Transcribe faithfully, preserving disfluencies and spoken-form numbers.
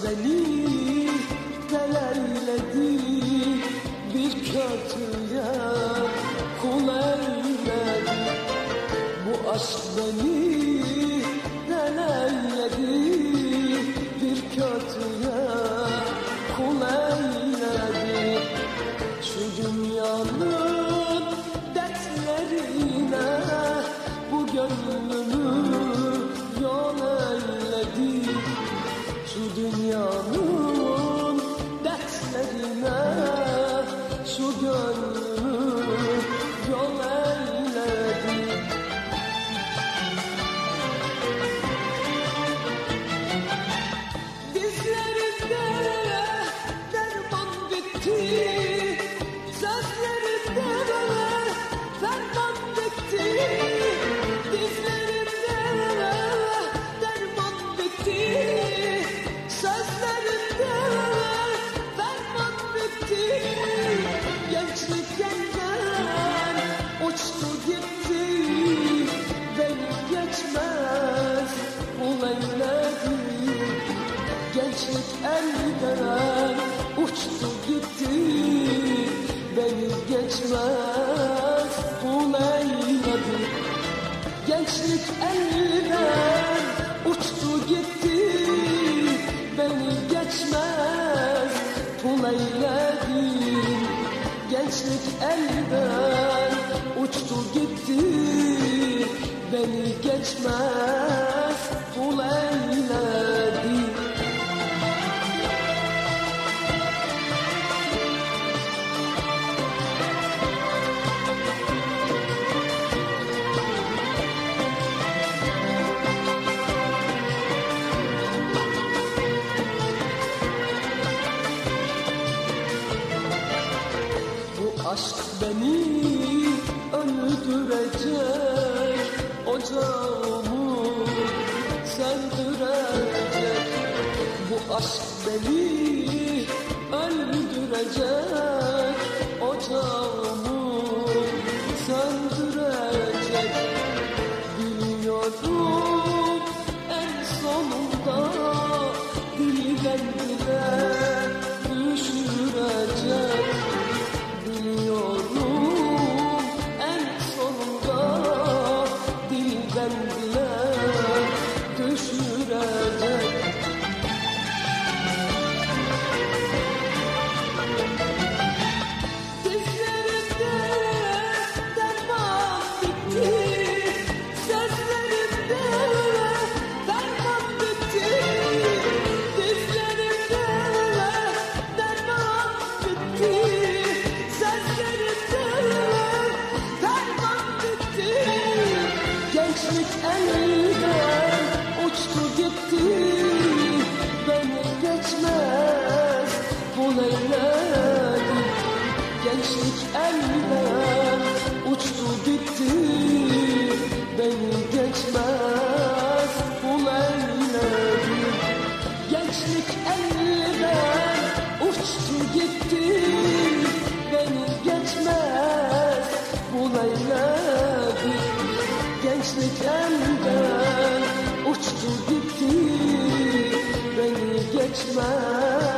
beni deleyledi, bir kötüye kul eyledi. Bu aşk beni deleyledi, bir kötüye kul eyledi. Şu dünyanın dertlerine bu gönlümü yol eyledi. Şu dünyanın dertlerine şu gönlümü yol eyledi. Dizlerimde derman bitti, sözlerimde ferman bitti. Dizlerimde derman bitti, sözlerimde ferman bitti. Gençlik elden uçtu gitti, beni geçmez bu eyledi. Gençlik elden uçtu gitti, beni geçmez bu eyledi. Gençlik elden uçtu gitti, beni geçmez kul eyledim. Gençlik elden uçtu gitti, beni geçmez kul eyledim. Aşk beni öldürecek, ocağımı söndürecek. Bu aşk beni öldürecek, ocağımı söndürecek. Biliyorum en sonunda dilden dile düşürecek. Biliyorum en sonunda dilden dile düşürecek. Dizlerimde derman bitti, sözlerimde derman bitti. Dizlerimde derman bitti, gençlik elden uçtu gitti, beni geçmez kul eyledi. Gençlik elden uçtu gitti, beni geçmez kul eyledi. Gençlik elden uçtu gitti, beni geçmez kul eyledi. Gençlik elden uçtu gitti, beni geçmez